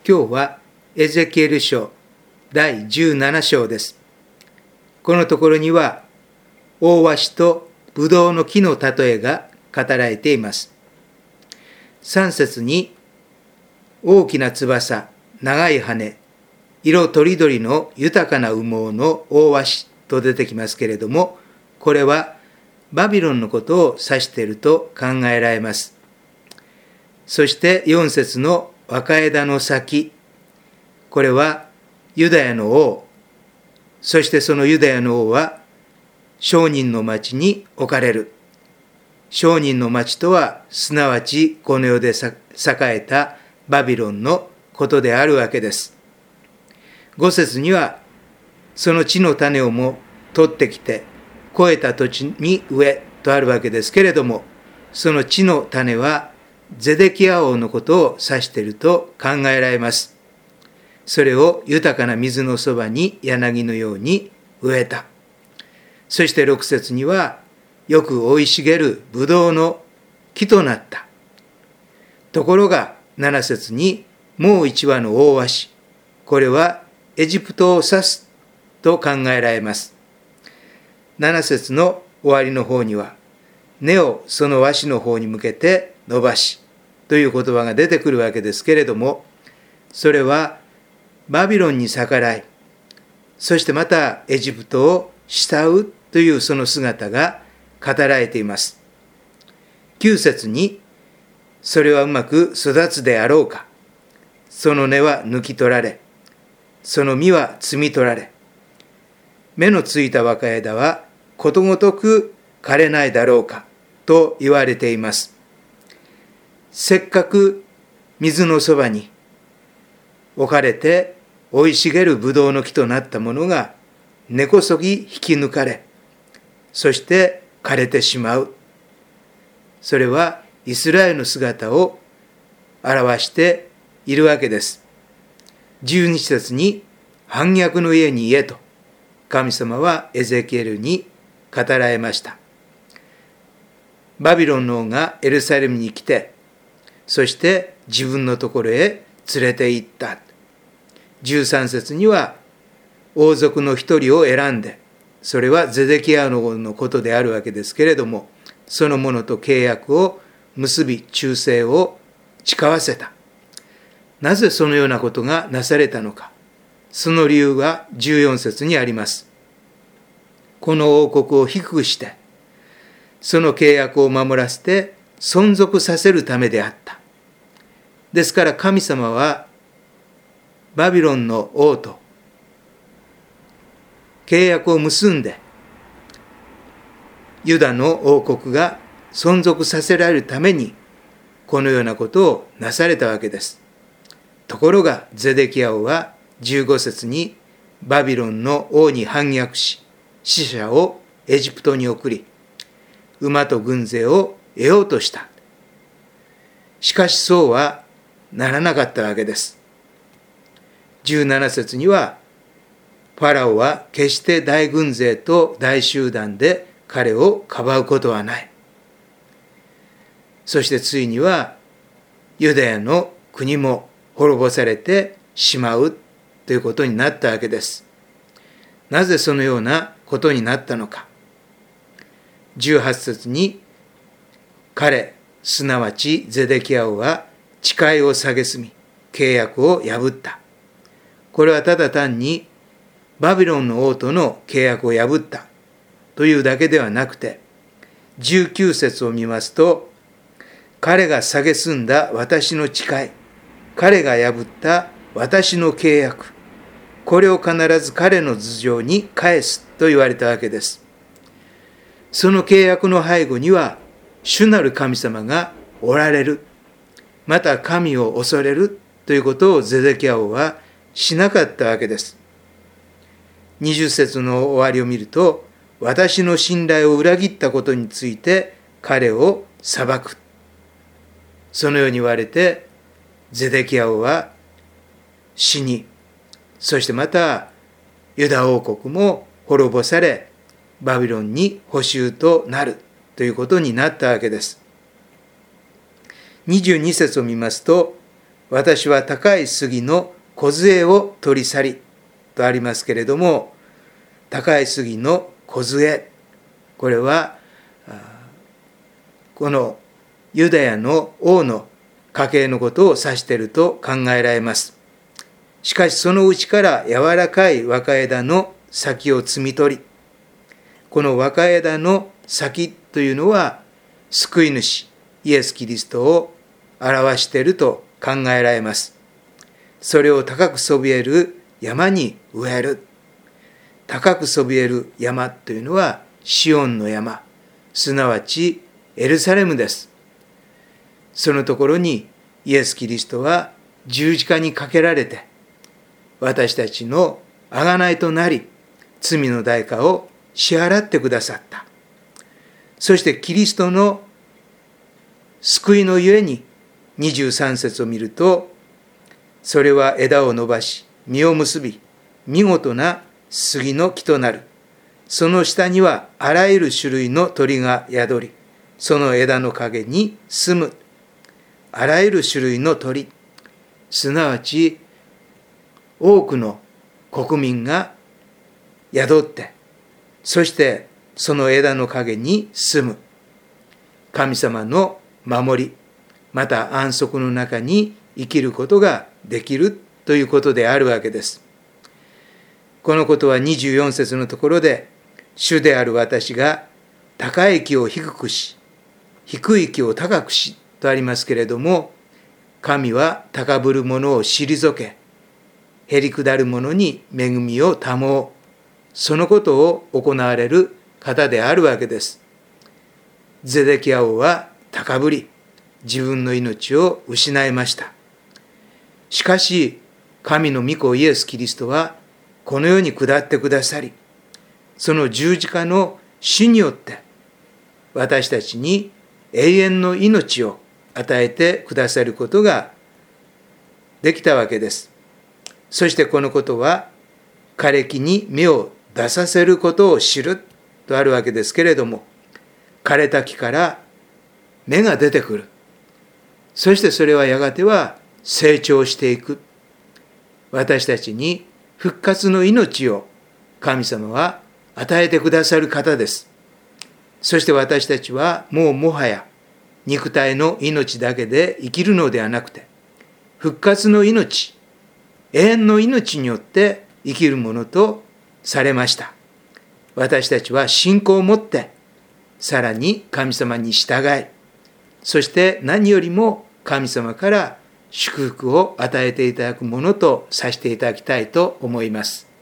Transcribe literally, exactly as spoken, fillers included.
今日はエゼキエル書だいじゅうなな章です。このところには大鷲とブドウの木の例えが語られています。さん節に大きな翼、長い羽、色とりどりの豊かな羽毛の大鷲と出てきますけれども、これはバビロンのことを指していると考えられます。そしてよん節の若枝の先、これはユダヤの王、そしてそのユダヤの王は商人の町に置かれる。商人の町とはすなわちこの世で栄えたバビロンのことであるわけです。ご節にはその地の種をも取ってきて肥えた土地に植えとあるわけですけれども、その地の種はゼデキヤ王のことを指していると考えられます。それを豊かな水のそばに柳のように植えた。そしてろく節にはよく生い茂るブドウの木となった。ところがなな節にもう一羽の大鷲、これはエジプトを指すと考えられます。なな節の終わりの方には根をその鷲の方に向けて伸ばしという言葉が出てくるわけですけれども、それはバビロンに逆らい、そしてまたエジプトを慕うというその姿が語られています。きゅう節にそれはうまく育つであろうか、その根は抜き取られ、その実は摘み取られ、芽のついた若枝はことごとく枯れないだろうかと言われています。せっかく水のそばに置かれて生い茂るブドウの木となったものが根こそぎ引き抜かれ、そして枯れてしまう。それはイスラエルの姿を表しているわけです。じゅうに節に反逆の家に言えと神様はエゼキエルに語られました。バビロンの王がエルサレムに来て、そして自分のところへ連れて行った。じゅうさん節には王族の一人を選んで、それはゼデキヤの王のことであるわけですけれども、その者と契約を結び忠誠を誓わせた。なぜそのようなことがなされたのか。その理由がじゅうよん節にあります。この王国を低くして、その契約を守らせて存続させるためであった。ですから神様はバビロンの王と契約を結んで、ユダの王国が存続させられるためにこのようなことをなされたわけです。ところがゼデキヤ王はじゅうご節にバビロンの王に反逆し、使者をエジプトに送り、馬と軍勢を得ようとした。しかしそうはならなかったわけです。じゅうなな節にはファラオは決して大軍勢と大集団で彼をかばうことはない。そしてついにはユダヤの国も滅ぼされてしまうということになったわけです。なぜそのようなことになったのか。じゅうはち節に彼、すなわちゼデキヤ王は誓いを蔑み、契約を破った。これはただ単にバビロンの王との契約を破ったというだけではなくて、じゅうきゅう節を見ますと、彼が蔑んだ私の誓い、彼が破った私の契約、これを必ず彼の頭上に返すと言われたわけです。その契約の背後には主なる神様がおられる、また神を恐れるということをゼデキヤ王はしなかったわけです。にじゅう節の終わりを見ると、私の信頼を裏切ったことについて彼を裁く。そのように言われて、ゼデキヤ王は死に、そしてまたユダ王国も滅ぼされ、バビロンに捕囚となるということになったわけです。にじゅうに節を見ますと、 私は高い杉の梢を取り去りとありますけれども、高い杉の梢、これはこのユダヤの王の家系のことを指していると考えられます。しかしそのうちから柔らかい若枝の先を摘み取り、この若枝の先というのは救い主イエス・キリストを表していると考えられます。それを高くそびえる山に植える。高くそびえる山というのはシオンの山、すなわちエルサレムです。そのところにイエス・キリストは十字架にかけられて、私たちの贖いとなり、罪の代価を支払ってくださった。そしてキリストの救いのゆえに、にじゅうさん節を見ると、それは枝を伸ばし、実を結び、見事な杉の木となる。その下にはあらゆる種類の鳥が宿り、その枝の陰に住む。あらゆる種類の鳥、すなわち多くの国民が宿って、そしてその枝の陰に住む。神様の守り、また安息の中に生きることができるということであるわけです。このことはにじゅうよん節のところで、主である私が高い木を低くし、低い木を高くしとありますけれども、神は高ぶる者を退け、へりくだる者に恵みを賜う。そのことを行われる方であるわけです。ゼデキヤ王は高ぶり、自分の命を失いました。しかし、神の御子イエス・キリストは、この世に下ってくださり、その十字架の死によって、私たちに永遠の命を与えてくださることができたわけです。そしてこのことは、枯れ木に芽を出させることを知るとあるわけですけれども、枯れた木から芽が出てくる。そしてそれはやがては成長していく。私たちに復活の命を神様は与えてくださる方です。そして私たちはもうもはや肉体の命だけで生きるのではなくて、復活の命、永遠の命によって生きるものとされました。私たちは信仰を持ってさらに神様に従い、そして何よりも神様から祝福を与えていただくものとさせていただきたいと思います。